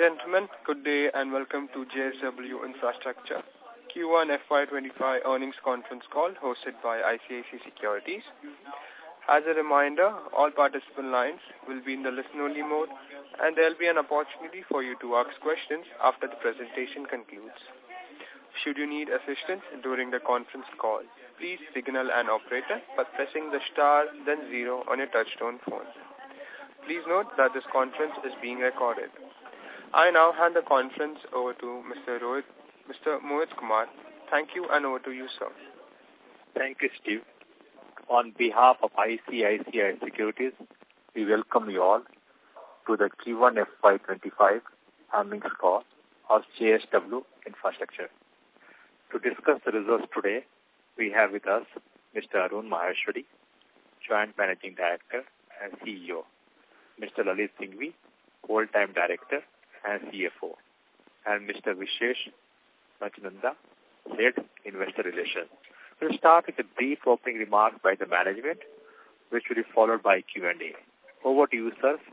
gentlemen, good day and welcome to JSW Infrastructure Q1 FY25 earnings conference call hosted by ICICI Securities. As a reminder, all participant lines will be in the listen-only mode and there will be an opportunity for you to ask questions after the presentation concludes. Should you need assistance during the conference call, please signal an operator by pressing the star then 0 on your touchtone phone. Please note that this conference is being recorded. I now hand the conference over to Mr. Mohit Kumar. Thank you and over to you, sir. Thank you, Steve. On behalf of ICICI Securities, we welcome you all to the Q1 FY25 earnings call of JSW Infrastructure. To discuss the results today, we have with us Mr. Arun Maheshwari, Joint Managing Director and CEO, Mr. Lalit Singhvi, Full-Time Director and CFO, and Mr. Vishesh Machnanda, Head Investor Relations. We'll start with a brief opening remark by the management, which will be followed by Q&A. Over to you, sir.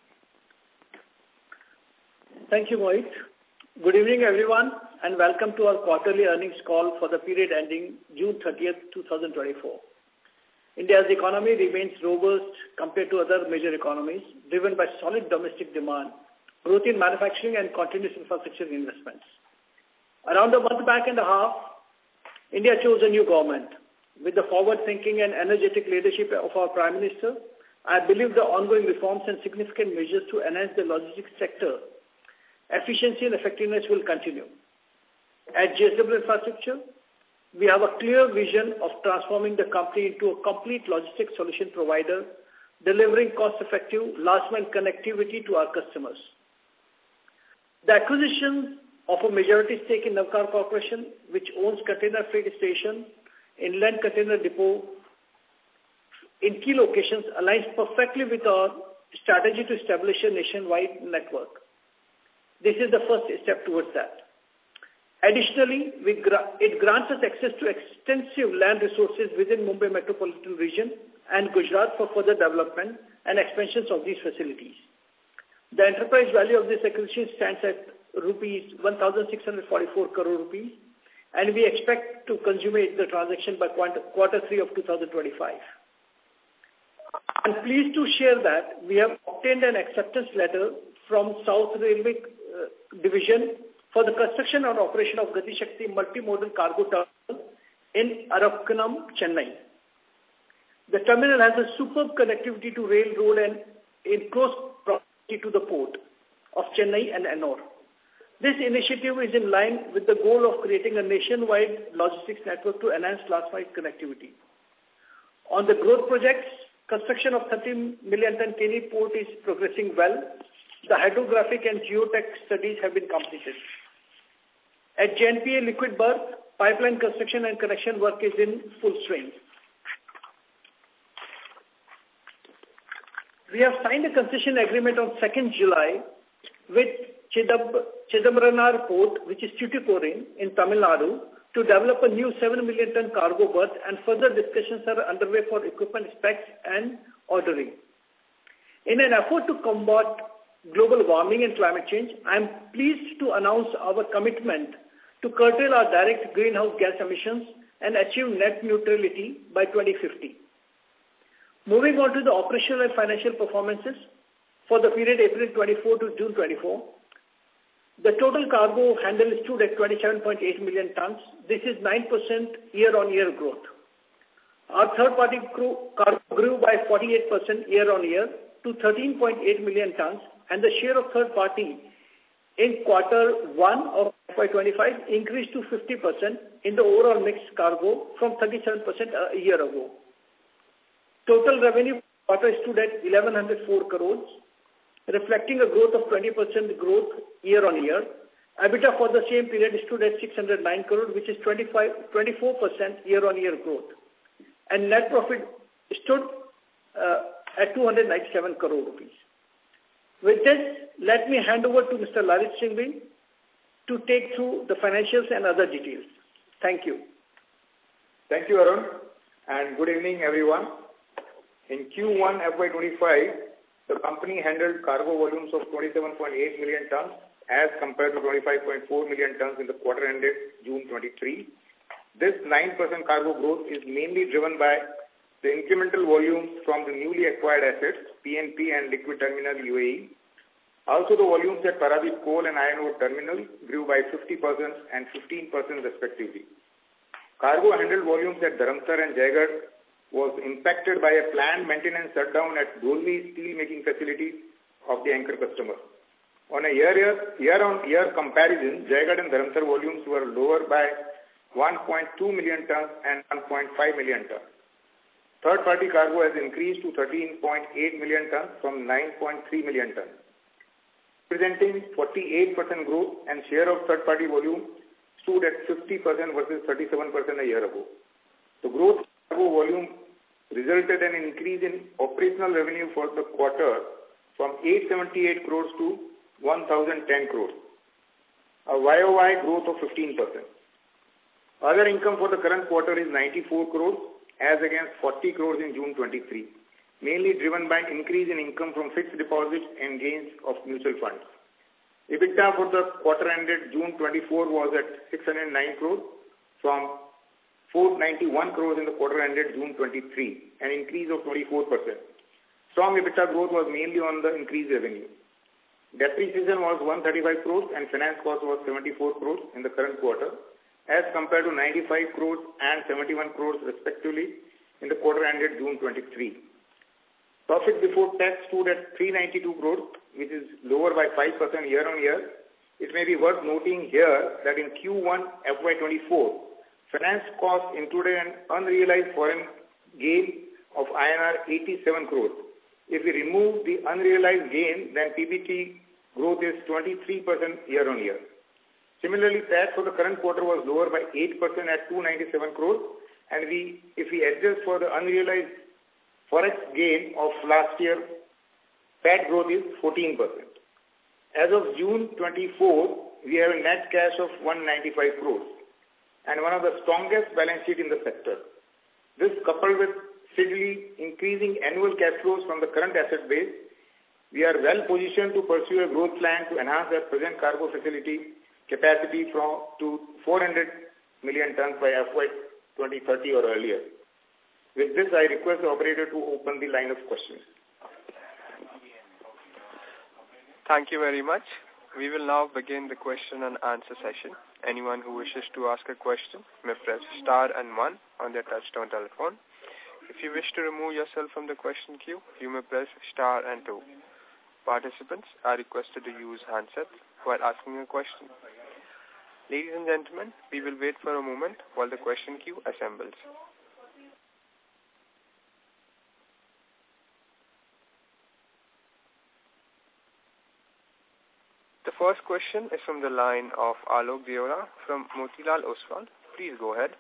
Thank you, Mohit. Good evening, everyone, and welcome to our quarterly earnings call for the period ending June 30th, 2024. India's economy remains robust compared to other major economies, driven by solid domestic demand, growth in manufacturing and continuous infrastructure investments. Around a month back and a half, India chose a new government. With the forward-thinking and energetic leadership of our Prime Minister, I believe the ongoing reforms and significant measures to enhance the logistics sector, efficiency and effectiveness will continue. At JSW Infrastructure, we have a clear vision of transforming the company into a complete logistics solution provider, delivering cost-effective, last-mile connectivity to our customers. The acquisition of a majority stake in Navkar Corporation, which owns container freight station, inland container depot in key locations, aligns perfectly with our strategy to establish a nationwide network. This is the first step towards that. Additionally, it grants us access to extensive land resources within Mumbai metropolitan region and Gujarat for further development and expansions of these facilities. The enterprise value of this acquisition stands at rupees 1,644 crore rupees, and we expect to consummate the transaction by quarter 3 of 2025. I'm pleased to share that we have obtained an acceptance letter from South Railway Division for the construction and operation of Gati Shakti multimodal cargo terminal in Arakkonam, Chennai. The terminal has a superb connectivity to rail, road and in close proximity to the port of Chennai and Ennore. This initiative is in line with the goal of creating a nationwide logistics network to enhance last-mile connectivity. On the growth projects, construction of 30 million ton Keni port is progressing well. The hydrographic and geotech studies have been completed. At JNPA Liquid Berth, pipeline construction and connection work is in full swing. We have signed a concession agreement on 2nd July with Chidambaram Port, which is Tuticorin in Tamil Nadu, to develop a new 7 million ton cargo berth, and further discussions are underway for equipment specs and ordering. In an effort to combat global warming and climate change, I am pleased to announce our commitment to curtail our direct greenhouse gas emissions and achieve net neutrality by 2050. Moving on to the operational and financial performances for the period April 24 to June 24, the total cargo handle stood at 27.8 million tons. This is 9% year-on-year growth. Our third-party cargo grew by 48% year-on-year to 13.8 million tons, and the share of third-party in quarter 1 of FY25 increased to 50% in the overall mixed cargo from 37% a year ago. Total revenue quarter stood at 1,104 crores, reflecting a growth of 20% growth year-on-year. EBITDA for the same period stood at 609 crores, which is 24% year-on-year growth. And net profit stood at 297 crore rupees. With this, let me hand over to Mr. Lalit Singhvi to take through the financials and other details. Thank you. Thank you, Arun, and good evening, everyone. In Q1 FY25, the company handled cargo volumes of 27.8 million tons as compared to 25.4 million tons in the quarter ended June 23. This 9% cargo growth is mainly driven by the incremental volumes from the newly acquired assets, PNP and Liquid Terminal UAE. Also, the volumes at Paradip Coal and Iron Ore Terminal grew by 50% and 15% respectively. Cargo handled volumes at Dharamtar and Jaigarh was impacted by a planned maintenance shutdown at Dolvi steel making facility of the anchor customer. On a year-on-year comparison, Jaigarh and Dharamtar volumes were lower by 1.2 million tons and 1.5 million tons. Third-party cargo has increased to 13.8 million tons from 9.3 million tons, presenting 48% growth, and share of third-party volume stood at 50% versus 37% a year ago. The growth cargo volume resulted in an increase in operational revenue for the quarter from 878 crores to 1,010 crores, a YOY growth of 15%. Other income for the current quarter is 94 crores as against 40 crores in June 23, mainly driven by increase in income from fixed deposits and gains of mutual funds. EBITDA for the quarter ended June 24 was at 609 crores from 491 crores in the quarter ended June 23, an increase of 24%. Strong EBITDA growth was mainly on the increased revenue. Depreciation was 135 crores and finance cost was 74 crores in the current quarter as compared to 95 crores and 71 crores respectively in the quarter ended June 23. Profit before tax stood at 392 crores, which is lower by 5% year-on-year. It may be worth noting here that in Q1 FY24, finance cost included an unrealized foreign gain of INR 87 crores. If we remove the unrealized gain, then PBT growth is 23% year-on-year. Similarly, tax for the current quarter was lower by 8% at 297 crores, and if we adjust for the unrealized forex gain of last year, PAT growth is 14%. As of June 24, we have a net cash of 195 crores and one of the strongest balance sheet in the sector. This, coupled with steadily increasing annual cash flows from the current asset base, we are well positioned to pursue a growth plan to enhance our present cargo facility capacity to 400 million tons by FY 2030 or earlier. With this, I request the operator to open the line of questions. Thank you very much. We will now begin the question and answer session. Anyone who wishes to ask a question may press star and 1 on their touchtone telephone. If you wish to remove yourself from the question queue, you may press star and 2. Participants are requested to use handsets while asking a question. Ladies and gentlemen, we will wait for a moment while the question queue assembles. The first question is from the line of Alok Deora from Motilal Oswal. Please go ahead.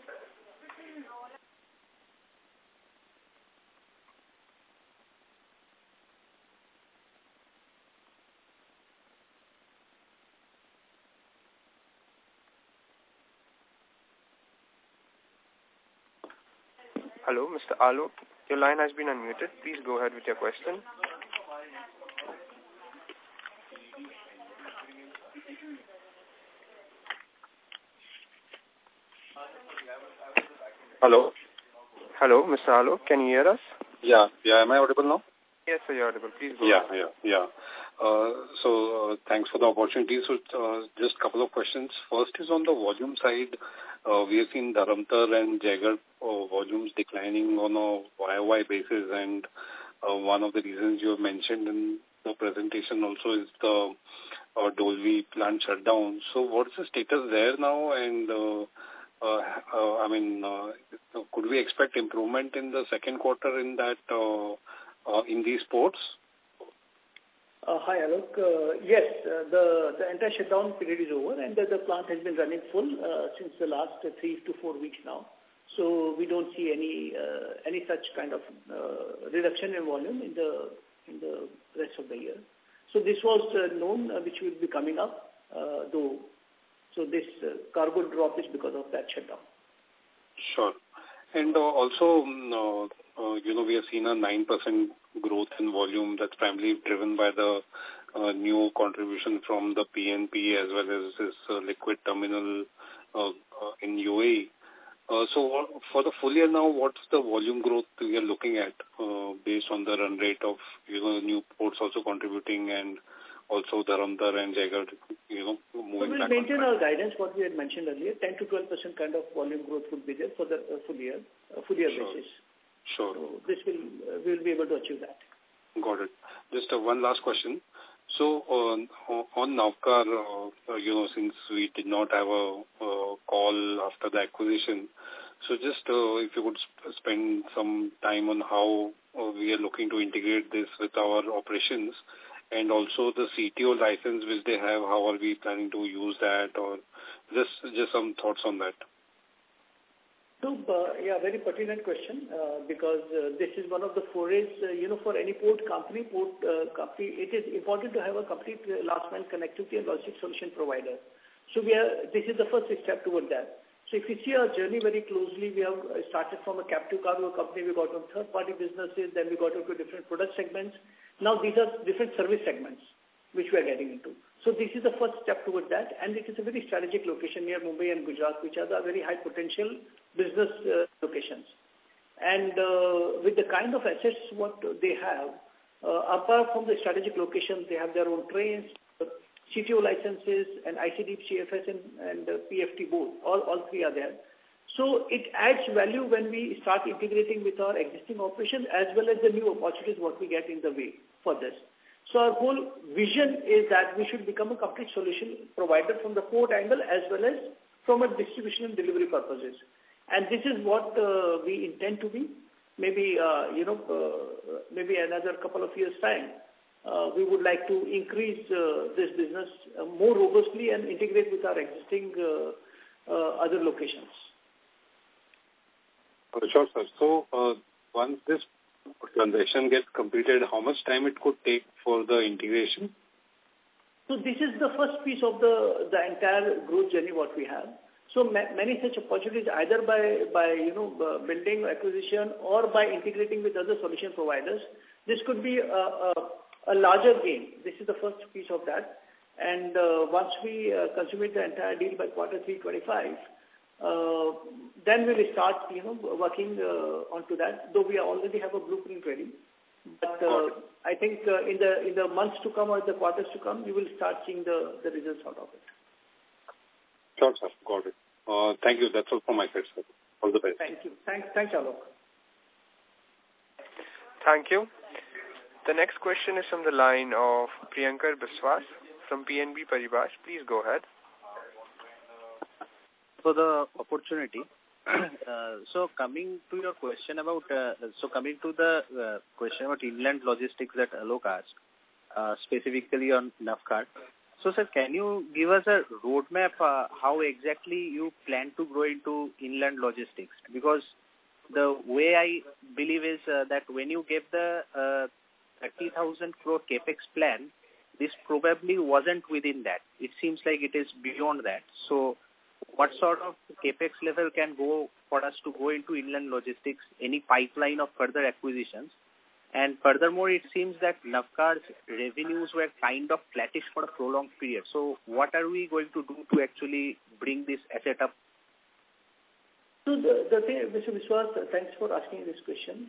Hello, Mr. Alok. Your line has been unmuted. Please go ahead with your question. Hello. Hello, Mr. Alok. Can you hear us? Yeah. Am I audible now? Yes, sir, you're audible. Please go ahead. Yeah. Thanks for the opportunity. So, just a couple of questions. First is on the volume side. We have seen Dharamtar and Jaigarh volumes declining on a YOY basis, and one of the reasons you have mentioned in the presentation also is the Dolvi plant shutdown. So, what's the status there now? And could we expect improvement in the second quarter in that in these ports? Hi, Alok. Yes, the entire shutdown period is over, and the plant has been running full since the last 3 to 4 weeks now. So we don't see any such kind of reduction in volume in the rest of the year. So this was known, which will be coming up, though. So this cargo drop is because of that shutdown. Sure. And also, we have seen a 9% growth in volume that's primarily driven by the new contribution from the PNP as well as this liquid terminal in UAE. So for the full year now, what's the volume growth we are looking at based on the run rate of, new ports also contributing and also Dharamtar and Jaigarh, moving back? So we'll maintain our guidance, what we had mentioned earlier, 10 to 12% kind of volume growth would be there for the full year basis. Sure. So this we'll be able to achieve that. Got it. Just one last question. So on Navkar, since we did not have a call after the acquisition, so just if you could spend some time on how we are looking to integrate this with our operations, and also the CTO license which they have, how are we planning to use that, or just some thoughts on that? So, very pertinent question because this is one of the forays, for any port company, it is important to have a complete last mile connectivity and logistics solution provider. So this is the first step toward that. So if you see our journey very closely, we have started from a captive cargo company, we got on third-party businesses, then we got into different product segments. Now these are different service segments which we are getting into. So this is the first step toward that, and it is a very strategic location near Mumbai and Gujarat, which are the very high potential business locations. And with the kind of assets what they have, apart from the strategic locations, they have their own trains, CTO licenses, and ICD, CFS, and PFT both. All three are there. So it adds value when we start integrating with our existing operations as well as the new opportunities what we get in the way for this. So our whole vision is that we should become a complete solution provider from the port angle as well as from a distribution and delivery purposes. And this is what we intend to be. Maybe, maybe another couple of years' time, we would like to increase this business more robustly and integrate with our existing other locations. Sure, sir. So once this transaction gets completed, how much time it could take for the integration? So this is the first piece of the entire growth journey what we have. So many such opportunities either by building acquisition or by integrating with other solution providers. This could be a larger gain. This is the first piece of that. And once we consummate the entire deal by Q3 25, then we will start, working onto that, though we already have a blueprint ready. But I think in the months to come or the quarters to come, you will start seeing the results out of it. Sure, sir. Got it. Thank you. That's all from my side, sir. All the best. Thank you. Thanks, Alok. Thank you. The next question is from the line of Priyankar Biswas from PNB Paribas. Please go ahead. For the opportunity. So coming to your question about, question about inland logistics that Alok asked, specifically on Navkar. So, sir, can you give us a roadmap how exactly you plan to grow into inland logistics? Because the way I believe is that when you gave the 30,000 crore capex plan, this probably wasn't within that. It seems like it is beyond that. So what sort of capex level can go for us to go into inland logistics, any pipeline of further acquisitions? And furthermore, it seems that Navkar's revenues were kind of flattish for a prolonged period. So what are we going to do to actually bring this asset up? So the thing, Mr. Biswas, thanks for asking this question.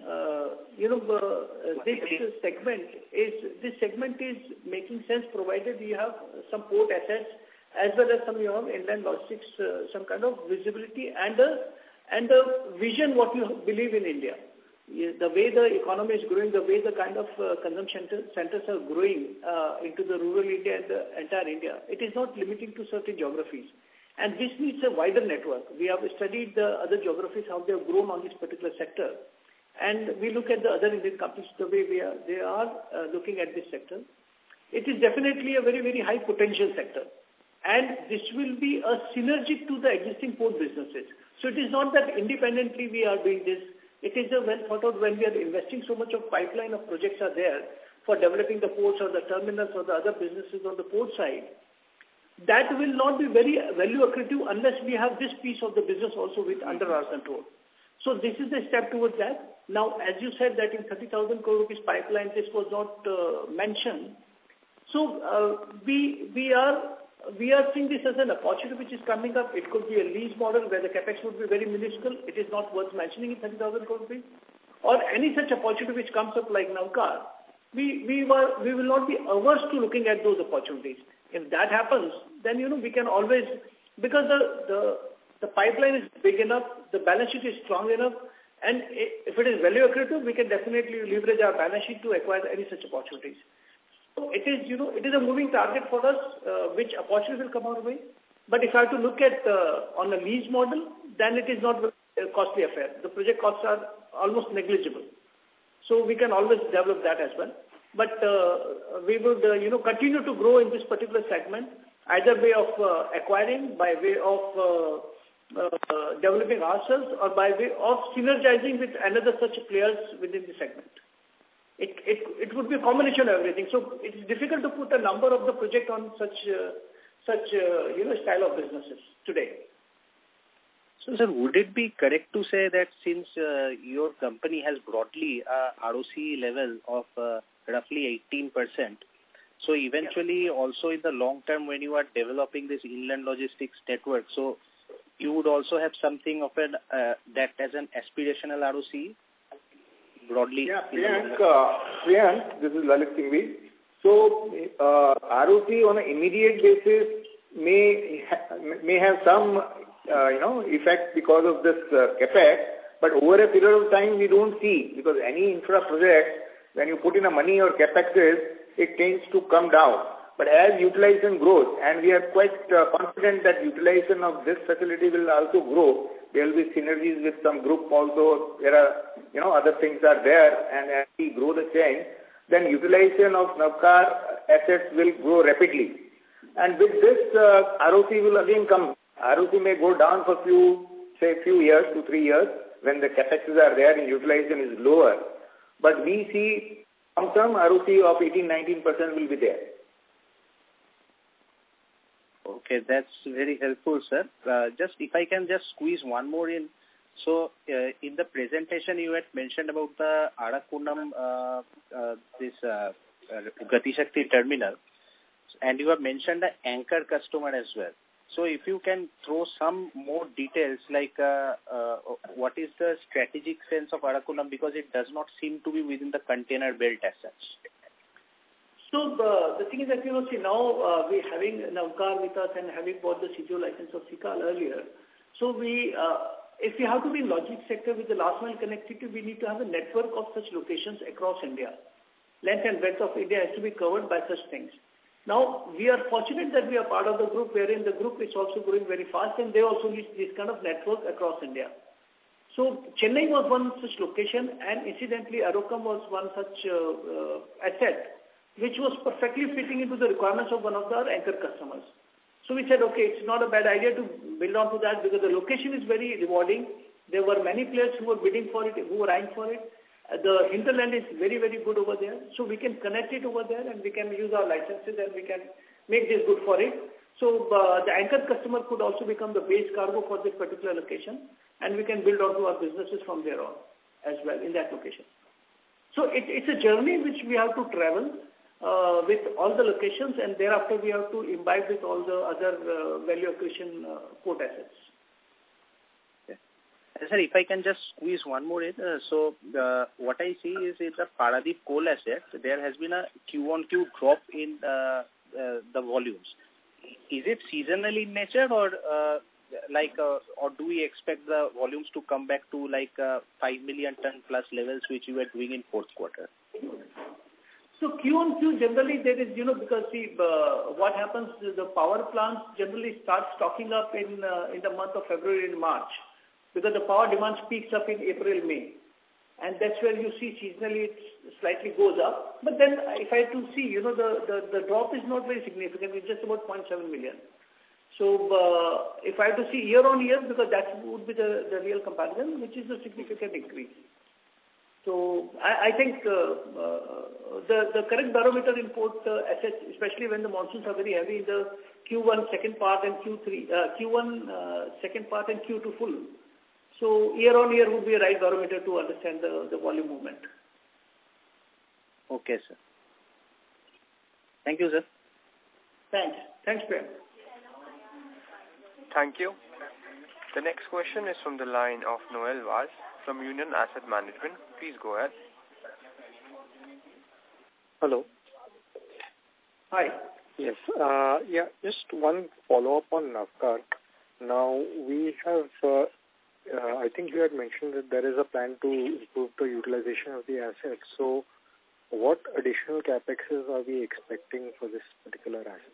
This segment is making sense provided you have some port assets as well as some inland logistics, some kind of visibility and a vision what you believe in India. The way the economy is growing, the way the kind of consumption centers are growing into the rural India and the entire India, it is not limiting to certain geographies. And this needs a wider network. We have studied the other geographies, how they have grown on this particular sector. And we look at the other Indian companies, the way they are looking at this sector. It is definitely a very, very high potential sector. And this will be a synergy to the existing port businesses. So it is not that independently we are doing this. It is a well thought out when we are investing so much of pipeline of projects are there for developing the ports or the terminals or the other businesses on the port side. That will not be very value accretive unless we have this piece of the business also with under our control. So this is the step towards that. Now, as you said that in 30,000 crore rupees pipeline, this was not mentioned. So we are seeing this as an opportunity which is coming up. It could be a lease model where the capex would be very minuscule. It is not worth mentioning in 30,000 crore rupees. Or any such opportunity which comes up like Navkar, we will not be averse to looking at those opportunities. If that happens, then we can always, because the pipeline is big enough, the balance sheet is strong enough, and if it is value accretive, we can definitely leverage our balance sheet to acquire any such opportunities. So it is, it is a moving target for us, which opportunity will come our way. But if I have to look at on a lease model, then it is not a costly affair. The project costs are almost negligible. So we can always develop that as well. But we would, continue to grow in this particular segment, either way of acquiring, by way of developing ourselves, or by way of synergizing with another such players within the segment. It would be a combination of everything. So it's difficult to put a number of the project on such style of businesses today. So, sir, would it be correct to say that since your company has broadly a ROC level of roughly 18%, so eventually also in the long term when you are developing this inland logistics network, so you would also have something of an that as an aspirational ROC broadly? Yeah, Priyank, this is Lalit Singhvi. So ROC on an immediate basis may have some effect because of this capex, but over a period of time we don't see, because any infra project, when you put in a money or capexes, it tends to come down. But as utilization grows, and we are quite confident that utilization of this facility will also grow, there will be synergies with some group also. There are, other things are there, and as we grow the chain, then utilization of Navkar assets will grow rapidly. And with this, ROC will again come. ROC may go down for few years, 2-3 years, when the capexes are there and utilization is lower. But we see long-term ROC of 18-19% will be there. Okay, that's very helpful, sir. Just if I can just squeeze one more in. So, in the presentation you had mentioned about the Arakkonam, this Gati Shakti terminal, and you have mentioned the anchor customer as well. So, if you can throw some more details, like what is the strategic sense of Arakkonam, because it does not seem to be within the container belt as such. So the thing is that, see now we're having Navkar with us and having bought the CGO license of Sikal earlier. So if we have to be in logistics sector with the last mile connectivity, we need to have a network of such locations across India. Length and breadth of India has to be covered by such things. Now, we are fortunate that we are part of the group, wherein the group is also growing very fast, and they also need this kind of network across India. So Chennai was one such location, and incidentally Arakkonam was one such asset which was perfectly fitting into the requirements of one of our anchor customers. So we said, okay, it's not a bad idea to build on to that, because the location is very rewarding. There were many players who were bidding for it, who were eyeing for it. The hinterland is very, very good over there. So we can connect it over there, and we can use our licenses, and we can make this good for it. So the anchor customer could also become the base cargo for this particular location, and we can build onto our businesses from there on as well in that location. So it's a journey which we have to travel with all the locations, and thereafter we have to imbibe with all the other value accretion port assets. Okay. Sir, if I can just squeeze one more in. So what I see is in the Paradip coal asset, there has been a Q-on-Q drop in the volumes. Is it seasonal in nature, or or do we expect the volumes to come back to 5 million ton plus levels which you were doing in fourth quarter? So Q-on-Q generally there is, because what happens is the power plants generally start stocking up in the month of February and March, because the power demand peaks up in April, May. And that's where you see seasonally it slightly goes up. But then if I have to see, the drop is not very significant. It's just about 0.7 million. So if I have to see year on year, because that would be the real comparison, which is a significant increase. So I think the correct barometer in port assets, especially when the monsoons are very heavy in the Q1 second part and Q1 second part and Q2 full. So year on year would be a right barometer to understand the volume movement. Okay, sir. Thank you, sir. Thanks. Thanks, Prem. Thank you. The next question is from the line of Noel Vaz from Union Asset Management. Please go ahead. Hello. Hi. Yes. Just one follow-up on Navkar. Now, we have, I think you had mentioned that there is a plan to improve the utilization of the assets. So, what additional capexes are we expecting for this particular asset?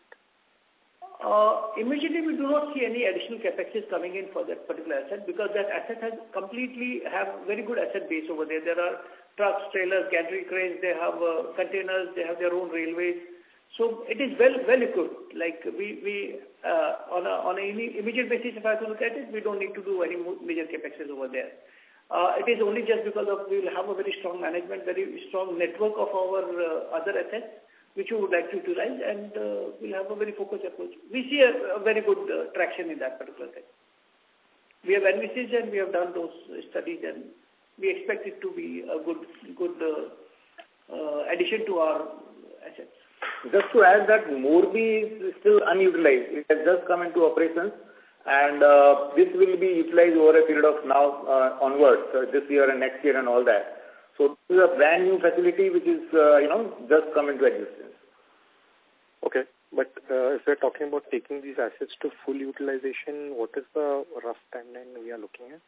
Immediately, we do not see any additional capexes coming in for that particular asset because that asset has completely have very good asset base over there. There are trucks, trailers, gantry cranes, they have containers, they have their own railways. So it is well equipped. Like we on an immediate basis, if I have to look at it, we don't need to do any major capexes over there. It is only just because of we will have a very strong management, very strong network of our other assets, which we would like to utilize, and we'll have a very focused approach. We see a very good traction in that particular thing. We have envisaged and we have done those studies, and we expect it to be a good addition to our assets. Just to add that Morbi is still unutilized. It has just come into operations, and this will be utilized over a period of now onwards, this year and next year and all that. So this is a brand new facility which is, just come into existence. Okay. But if we're talking about taking these assets to full utilization, what is the rough timeline we are looking at?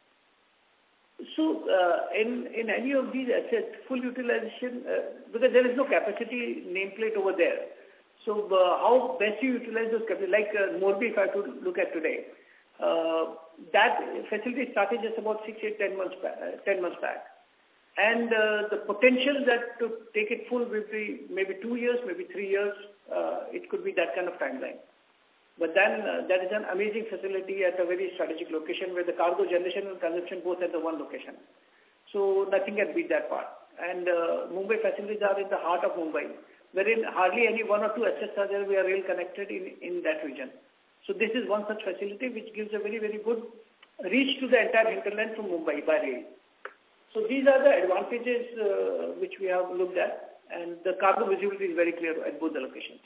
So, in any of these assets, full utilization, because there is no capacity nameplate over there. So, how best you utilize those capacity, like Morbi, if I could look at today, that facility started just about 6, 8, 10 months back. And the potential that to take it full will be maybe 2 years, maybe 3 years. It could be that kind of timeline. But then that is an amazing facility at a very strategic location where the cargo generation and consumption both at the one location. So nothing can beat that part. And Mumbai facilities are in the heart of Mumbai, wherein hardly any 1 or 2 assets are there. We are rail connected in that region. So this is one such facility which gives a very, very good reach to the entire hinterland from Mumbai by rail. So these are the advantages which we have looked at, and the cargo visibility is very clear at both the locations.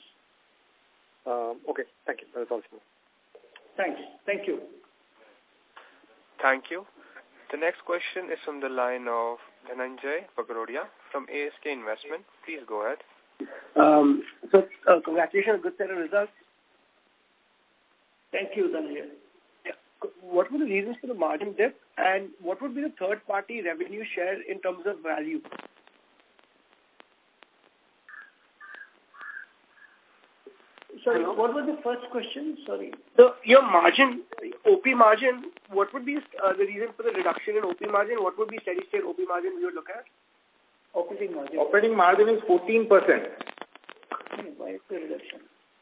Okay, thank you. That's all. Thanks. Thank you. Thank you. The next question is from the line of Dhananjay Bagrodia from ASK Investment. Please go ahead. Congratulations on a good set of results. Thank you, Dhananjay. Yeah. What were the reasons for the margin dip, and what would be the third-party revenue share in terms of value? Sorry, what was the first question? Sorry. So your margin, OP margin, what would be the reason for the reduction in OP margin? What would be steady-state OP margin we would look at? Operating margin. Operating margin is 14%. Why is the reduction?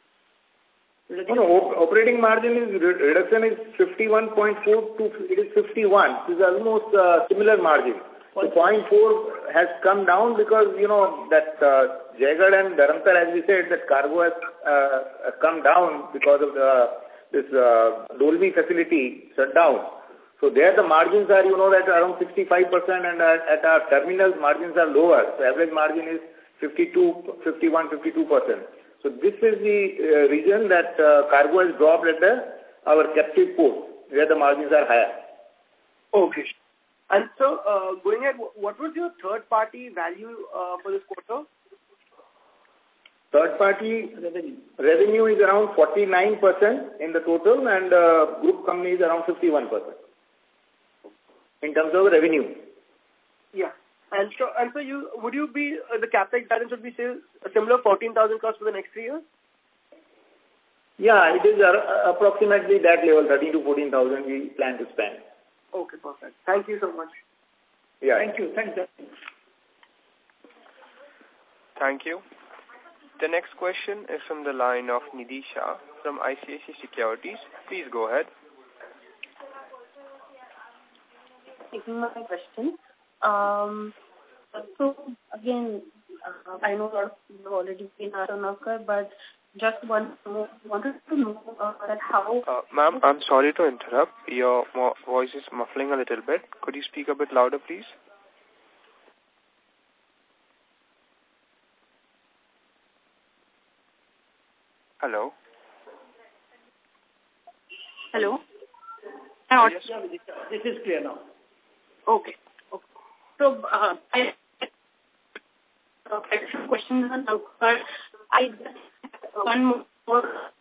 No, operating margin reduction is 51.4 to it is 51. It is almost similar margin. So 0.4 has come down because, that Jaigarh and Dharamtar, as we said, that cargo has come down because of this Dolvi facility shut down. So there the margins are, that around 65%, and at our terminals margins are lower. So average margin is 52%. So this is the reason that cargo has dropped at our captive port, where the margins are higher. Okay. And so, going ahead, what was your third-party value for this quarter? Third-party revenue is around 49% in the total, and group company is around 51% in terms of revenue. Yeah. And so would you be, the capex balance would be still a similar 14,000 crores for the next 3 years? Yeah, it is approximately that level, 13 to 14,000 we plan to spend. Okay, perfect. Thank you so much. Yeah. Thank you. Thanks. Thank you. The next question is from the line of Nidhi Shah from ICICI Securities. Please go ahead. Taking my question. So again, I know a lot of people have already been asked on Navkar, but just wanted to know that how... Ma'am, I'm sorry to interrupt. Your voice is muffling a little bit. Could you speak a bit louder, please? Hello. Hello? Yes, this is clear now. Okay. So, I had some questions on Navkar. I just have one more,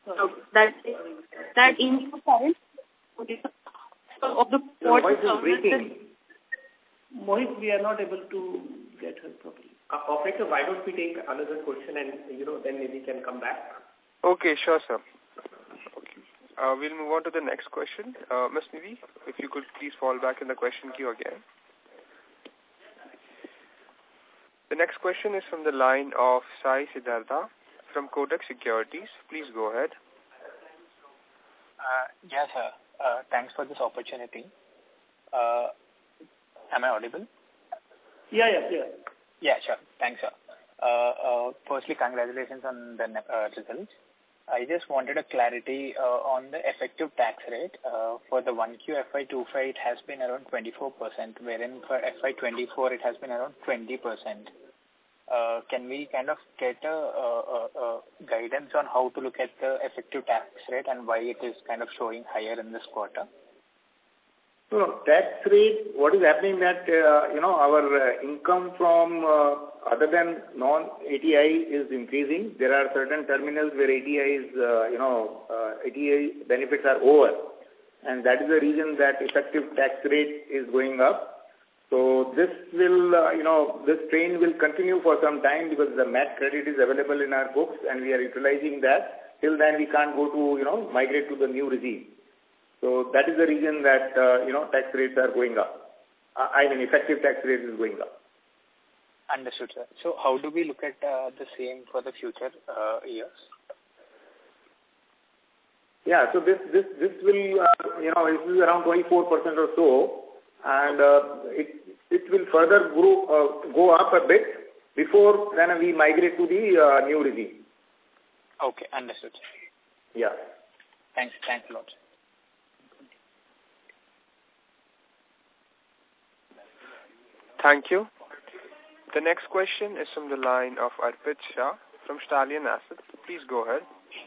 that in the current of the port Mohit, we are not able to get her properly. Operator, why don't we take another question and, then maybe can come back? Okay, sure, sir. Okay. We'll move on to the next question. Ms. Nidhi, if you could please fall back in the question queue again. The next question is from the line of Sai Siddhartha from Kotak Securities. Please go ahead. Yes, sir. Thanks for this opportunity. Am I audible? Yeah. Yeah, sure. Thanks, sir. Firstly, congratulations on the results. I just wanted a clarity on the effective tax rate. For the 1Q FY25, it has been around 24%, wherein for FY24, it has been around 20%. Can we kind of get a guidance on how to look at the effective tax rate and why it is kind of showing higher in this quarter? So tax rate, what is happening that, our income from other than non-ATI is increasing. There are certain terminals where ATI benefits are over. And that is the reason that effective tax rate is going up. So this will, this trend will continue for some time because the MAT credit is available in our books and we are utilizing that. Till then we can't go to, migrate to the new regime. So that is the reason that, tax rates are going up. Effective tax rate is going up. Understood, sir. So how do we look at the same for the future years? Yeah, so this will, it is around 24% or so, and it will further go up a bit before then we migrate to the new regime. Okay, understood. Yeah. Thanks a lot. Thank you. The next question is from the line of Arpit Shah from Stallion Asset. Please go ahead.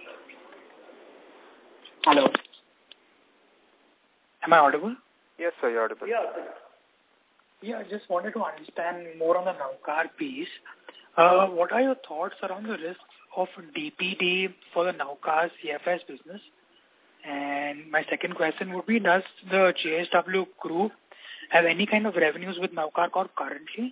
Hello. Am I audible? Yes, sir, you're audible. Yeah, I just wanted to understand more on the Navkar piece. What are your thoughts around the risks of DPD for the Navkar CFS business? And my second question would be, does the JSW Group have any kind of revenues with Navkar Corp currently?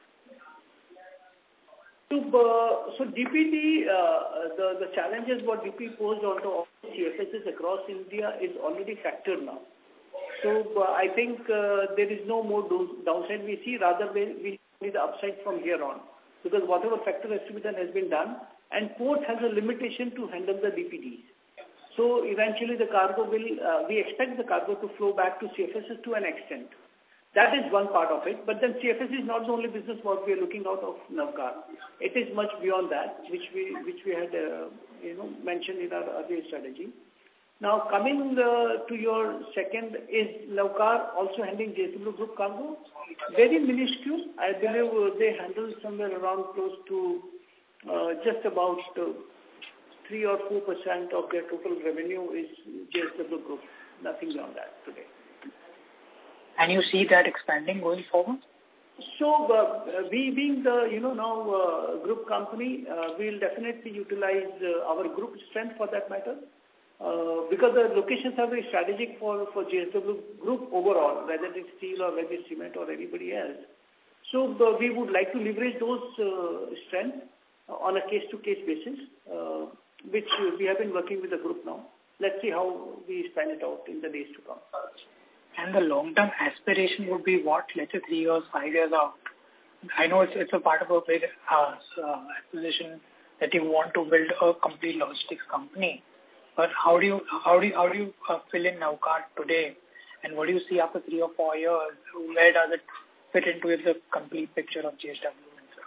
So DPD, the challenges what DP posed onto all CFSs across India is already factored now. So I think there is no more downside we see, rather we see the upside from here on. Because whatever factor has to be done has been done, and port has a limitation to handle the DPDs. So eventually the cargo will, we expect the cargo to flow back to CFSs to an extent. That is one part of it. But then CFS is not the only business what we are looking out of Navkar. It is much beyond that, which we had, mentioned in our earlier strategy. Now, coming to your second, is Navkar also handling JSW Group cargo? Very minuscule. I believe they handle somewhere around close to just about 3 or 4% of their total revenue is JSW Group. Nothing beyond that today. And you see that expanding going forward? So, we being the, now group company, we'll definitely utilize our group strength for that matter. Because the locations are very strategic for JSW Group overall, whether it's steel or whether it's cement or anybody else. So we would like to leverage those strengths on a case-to-case basis, which we have been working with the group now. Let's see how we span it out in the days to come. And the long-term aspiration would be what, let's say 3 years, 5 years out? I know it's a part of a big acquisition that you want to build a complete logistics company. But how do you fill in Navkar today? And what do you see after 3 or 4 years? Where does it fit into the complete picture of JSW?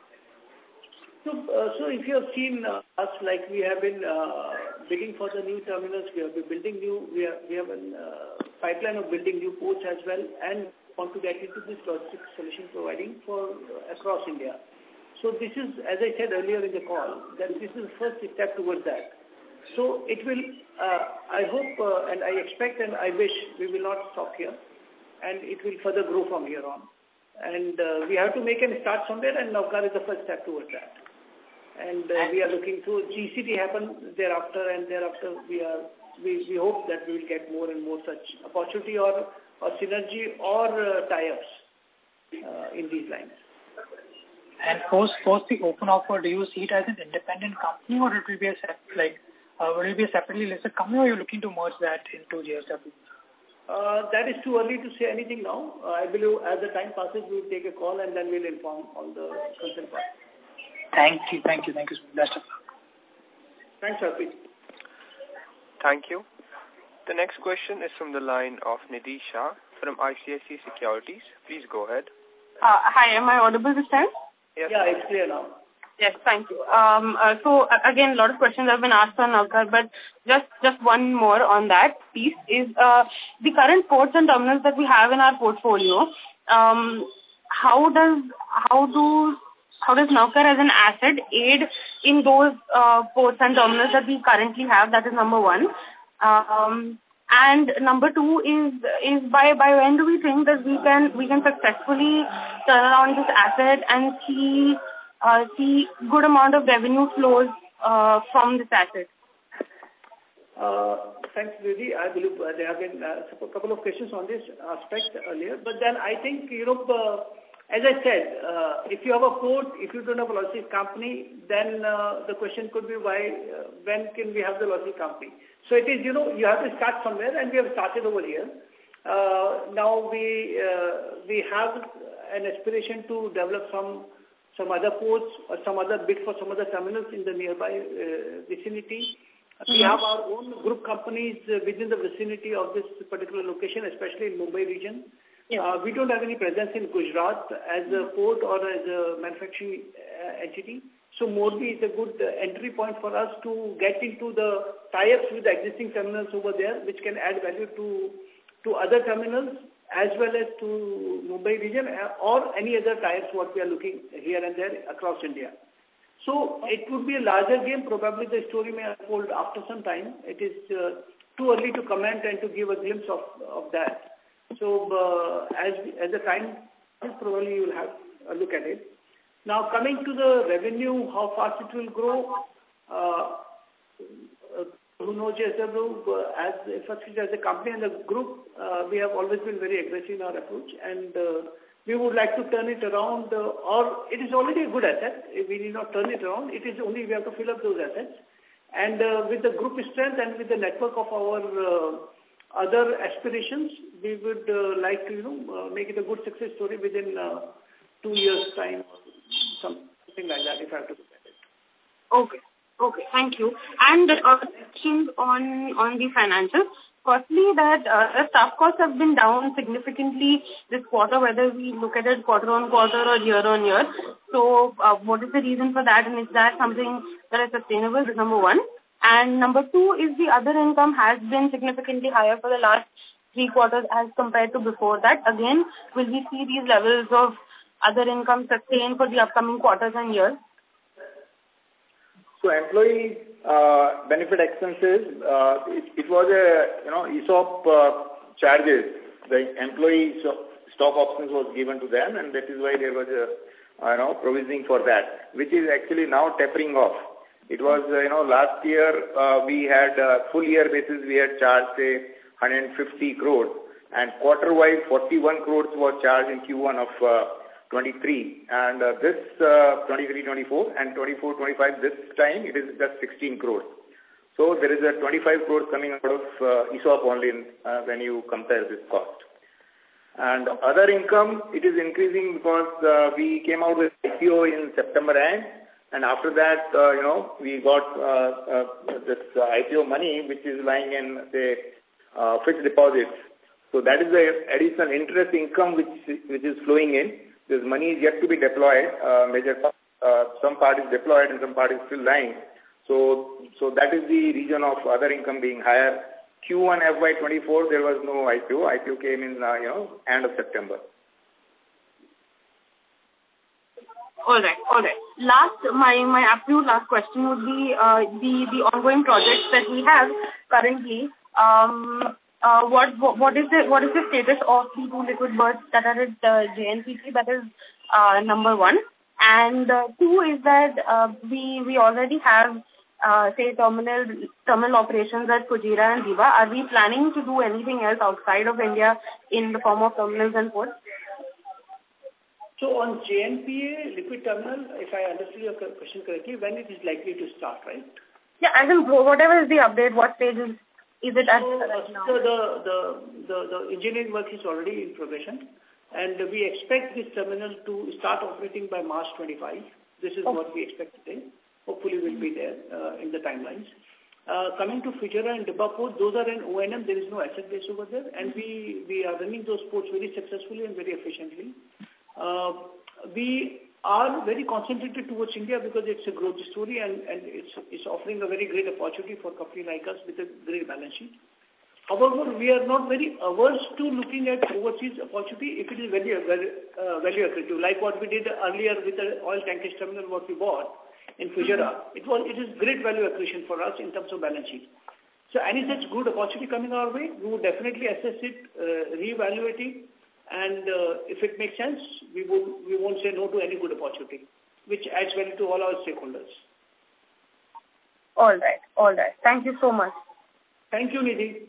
So if you have seen us, like we have been bidding for the new terminals, we have been building we have a pipeline of building new ports as well, and want to get into this logistics solution providing for across India. So this is, as I said earlier in the call, that this is the first step towards that. So it will, I hope and I expect and I wish we will not stop here, and it will further grow from here on. And we have to make a start somewhere, and Navkar is the first step towards that. And we are looking to GCT happen thereafter, and thereafter we hope that we will get more and more such opportunity or synergy or tie-ups in these lines. And post the open offer, do you see it as an independent company, or it will be will it be a separately listed company, or are you looking to merge that into JSW? That is too early to say anything now. I believe as the time passes, we will take a call and then we'll inform all the concerned parties. Thank you. Best of luck. Thanks, Harpreet. Thank you. The next question is from the line of Nidhi Shah from ICICI Securities. Please go ahead. Hi, am I audible this time? Yes. Yeah, it's clear now. Yes, thank you. So again, a lot of questions have been asked on Navkar, but just one more on that piece is the current ports and terminals that we have in our portfolio. How does Navkar as an asset aid in those ports and terminals that we currently have? That is number one. And number two is by when do we think that we can successfully turn around this asset and see good amount of revenue flows from this asset? Thanks, Nidhi. I believe there have been a couple of questions on this aspect earlier, but then I think as I said, if you have a port, if you don't have a logistics company, then the question could be when can we have the logistics company? So it is, you have to start somewhere, and we have started over here. Now we have an aspiration to develop some other ports or some other bid for some other terminals in the nearby vicinity. We have our own group companies within the vicinity of this particular location, especially in Mumbai region. Yeah. We don't have any presence in Gujarat as a port or as a manufacturing entity. So Morbi is a good entry point for us to get into the tie-ups with the existing terminals over there, which can add value to other terminals as well as to Mumbai region or any other tie-ups what we are looking here and there across India. So it would be a larger game. Probably the story may unfold after some time. It is too early to comment and to give a glimpse of that. So as the time, probably you will have a look at it. Now coming to the revenue, how fast it will grow, who knows JSW as infrastructure as a company and a group, we have always been very aggressive in our approach, and we would like to turn it around, or it is already a good asset. We need not turn it around. It is only we have to fill up those assets. And with the group strength and with the network of our other aspirations, we would like to make it a good success story within 2 years' time, something like that, if I have to look at it. Okay, thank you. And questions on the financials. Firstly, that the staff costs have been down significantly this quarter, whether we look at it quarter on quarter or year on year. So what is the reason for that, and is that something that is sustainable? Is number one. And number two is the other income has been significantly higher for the last 3 quarters as compared to before that. Again, will we see these levels of other income sustained for the upcoming quarters and years? So employee benefit expenses, it was a, ESOP charges. The employee stock options was given to them, and that is why there was a, provisioning for that, which is actually now tapering off. It was, last year we had full year basis we had charged say 150 crores, and quarter-wise 41 crores was charged in Q1 of 23, and this 23-24 and 24-25 this time it is just 16 crores. So there is a 25 crores coming out of ESOP only when you compare this cost. And other income, it is increasing because we came out with IPO in September end, and after that, we got this IPO money which is lying in the fixed deposits. So that is the additional interest income which is flowing in. This money is yet to be deployed. Some part is deployed and some part is still lying. So that is the reason of other income being higher. Q1 FY24 there was no IPO. IPO came in end of September. All right. My absolute last question would be the ongoing projects that we have currently. What is the status of the 2 liquid berths that are at JNPT? That is number 1. And 2 is that we already have say terminal operations at Fujairah and Diva. Are we planning to do anything else outside of India in the form of terminals and ports? So on JNPA liquid terminal, if I understood your question correctly, when it is likely to start, right? Yeah, I think whatever is the update, what stage is it at right now? So the engineering work is already in progression, and we expect this terminal to start operating by March 25. This is what we expect today. Hopefully we'll be there in the timelines. Coming to Fujairah and Dibba Port, those are in O&M. There is no asset base over there, and we are running those ports very successfully and very efficiently. We are very concentrated towards India because it's a growth story and it's offering a very great opportunity for a company like us with a great balance sheet. However, we are not very averse to looking at overseas opportunity if it is value accretive, like what we did earlier with the oil tankage terminal, what we bought in Fujairah. It is great value accretion for us in terms of balance sheet. So any such good opportunity coming our way, we would definitely assess it, reevaluate it, and if it makes sense, we won't say no to any good opportunity, which adds value to all our stakeholders. All right. Thank you so much. Thank you, Nidhi.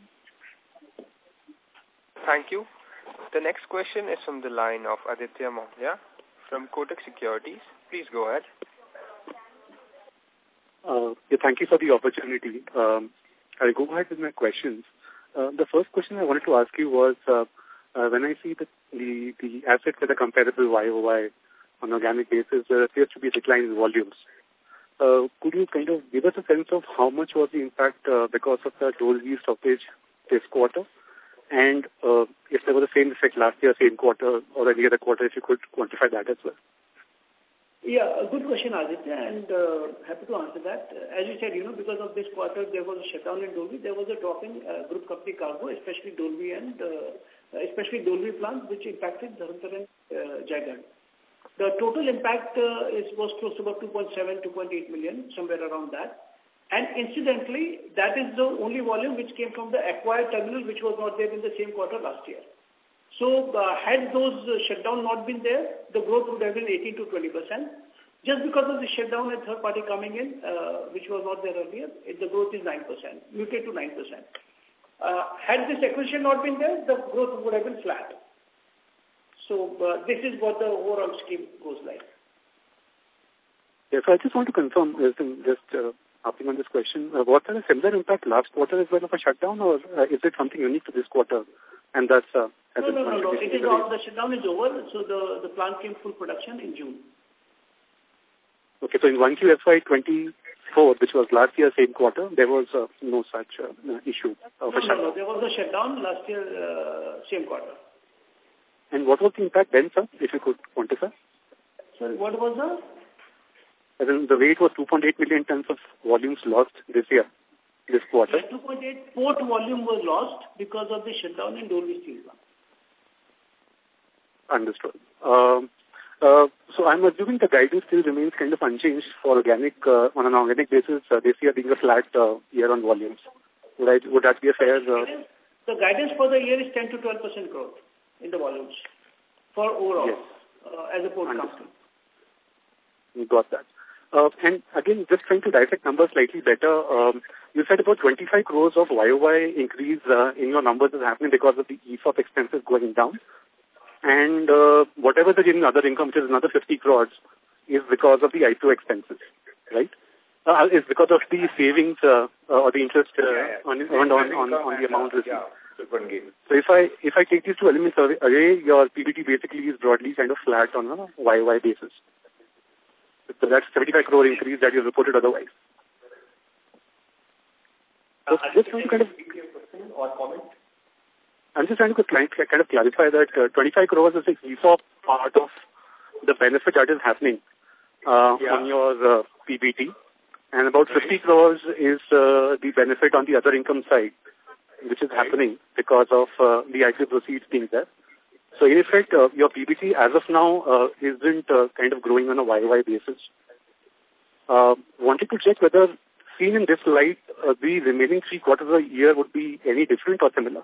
Thank you. The next question is from the line of Aditya Mongia from Kotak Securities. Please go ahead. Thank you for the opportunity. I'll go ahead with my questions. The first question I wanted to ask you was, when I see the assets that are comparable YOY on organic basis, there appears to be a decline in volumes. Could you kind of give us a sense of how much was the impact because of the Dolvi stoppage this quarter? And if there was the same effect last year, same quarter, or any other quarter, if you could quantify that as well. Yeah, a good question, Aditya, and happy to answer that. As you said, because of this quarter, there was a shutdown in Dolvi. There was a drop in group company cargo, especially Dolvi and especially Dolvi plant, which impacted Dharamtar and Jaigarh. The total impact was close to about 2.7, 2.8 million, somewhere around that. And incidentally, that is the only volume which came from the acquired terminal, which was not there in the same quarter last year. So had those shutdown not been there, the growth would have been 18 to 20%. Just because of the shutdown and third party coming in, which was not there earlier, the growth is 9%, muted to 9%. Had this acquisition not been there, the growth would have been flat. So this is what the overall scheme goes like. Yes, I just want to confirm, just hopping on this question, was there a similar impact last quarter as well of a shutdown, or is it something unique to this quarter? And that's No. It is all, the shutdown is over, so the plant came full production in June. Okay, so in 1Q FY24, which was last year, same quarter, there was no such issue of a shutdown? No, there was a shutdown last year, same quarter. And what was the impact then, sir, if you could quantify? Sorry, what was the? As in, the weight was 2.8 million tons of volumes lost this year, this quarter. Yeah, 2.8 port volume was lost because of the shutdown in Dolvi Steel Plant. Understood. So I'm assuming the guidance still remains kind of unchanged for organic, on an organic basis, this year being a flat year on volumes. Would that be a fair? The guidance for the year is 10 to 12% growth in the volumes for overall, yes. As a port company. Got that. And again, just trying to dissect numbers slightly better, you said about 25 crores of YOY increase in your numbers is happening because of the ESOP expenses going down. And whatever the getting other income, which is another 50 crores, is because of the IPO expenses, right? Is because of the savings or the interest on the amount received. Yeah. So if I take these two elements away, your PBT basically is broadly kind of flat on a YOY basis. So that's 75 crore increase that you reported otherwise. So just trying to kind of or comment. I'm just trying to kind of clarify that 25 crores is the ESOP part of the benefit that is happening on your PBT, and about 50 crores is the benefit on the other income side, which is happening because of the IPO proceeds being there. So in effect, your PBT as of now isn't kind of growing on a YY basis. Wanted to check whether, seen in this light, the remaining 3 quarters of the year would be any different or similar?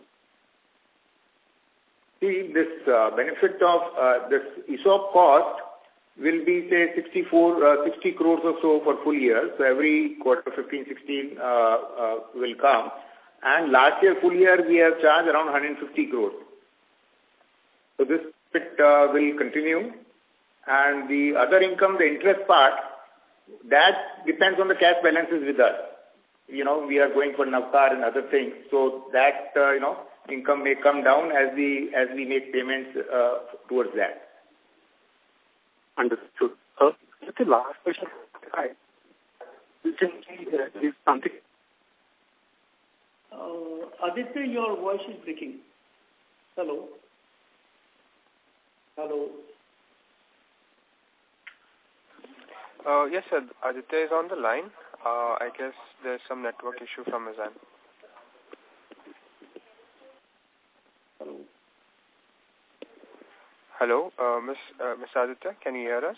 See, this benefit of this ESOP cost will be, say, 60 crores or so for full year. So every quarter, 15, 16 will come. And last year, full year, we have charged around 150 crores. So this bit will continue. And the other income, the interest part, that depends on the cash balances with us. You know, we are going for Navkar and other things. So that, income may come down as we make payments towards that. Understood. Just the last question. Is something... Aditya, your voice is breaking. Hello? Hello? Yes, sir. Aditya is on the line. I guess there's some network issue from his end. Hello, Miss Aditya, can you hear us?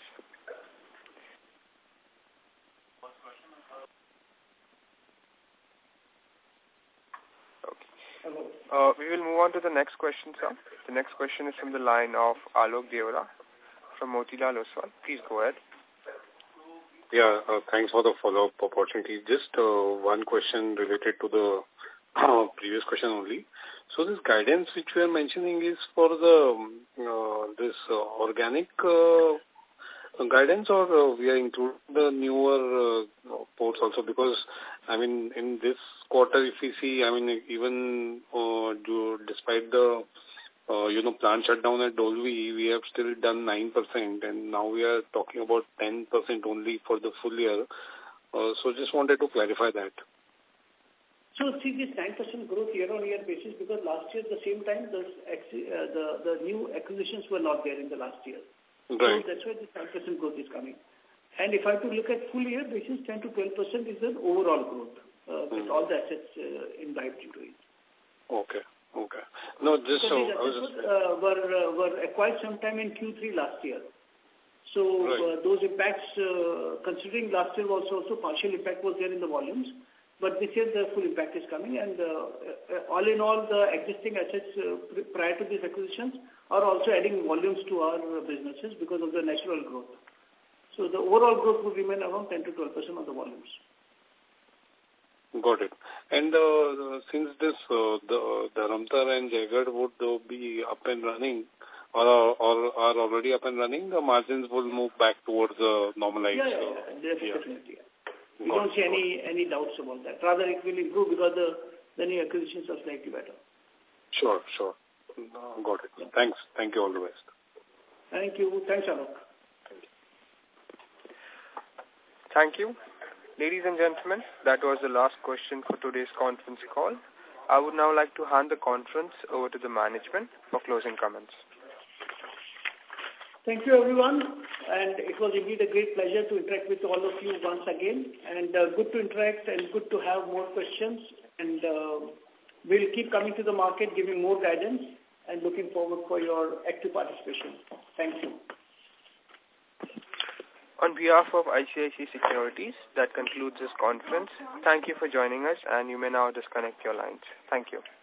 Okay. We will move on to the next question, sir. The next question is from the line of Alok Deora from Motilal Oswal. Please go ahead. Yeah, thanks for the follow-up opportunity. Just one question related to the previous question only. So this guidance which we are mentioning is for the this organic guidance, or we are including the newer ports also? Because, I mean, in this quarter, if we see, I mean, even despite the plant shutdown at Dolvi, we have still done 9%, and now we are talking about 10% only for the full year. So just wanted to clarify that. So see this 9% growth year-on-year basis, because last year at the same time the new acquisitions were not there in the last year. Right. So that's why this 9% growth is coming. And if I have to look at full year basis, 10 to 12% is an overall growth with all the assets imbibed into it. Okay. No, just so I was were acquired sometime in Q3 last year. So right. Those impacts, considering last year also partial impact was there in the volumes. But this year the full impact is coming, and all in all, the existing assets prior to these acquisitions are also adding volumes to our businesses because of the natural growth. So the overall growth will remain around 10 to 12% of the volumes. Got it. And since this the Dharamtar and Jaigarh would be up and running, or are already up and running, the margins will move back towards normalized. Definitely. Yeah. We don't see any doubts about that. Rather, it will improve because the new acquisitions are slightly better. Sure. Got it. Yeah. Thanks. Thank you. All the best. Thank you. Thanks, Alok. Thank you. Ladies and gentlemen, that was the last question for today's conference call. I would now like to hand the conference over to the management for closing comments. Thank you, everyone. And it was indeed a great pleasure to interact with all of you once again. And good to interact and good to have more questions. And we'll keep coming to the market, giving more guidance, and looking forward for your active participation. Thank you. On behalf of ICICI Securities, that concludes this conference. Thank you for joining us, and you may now disconnect your lines. Thank you.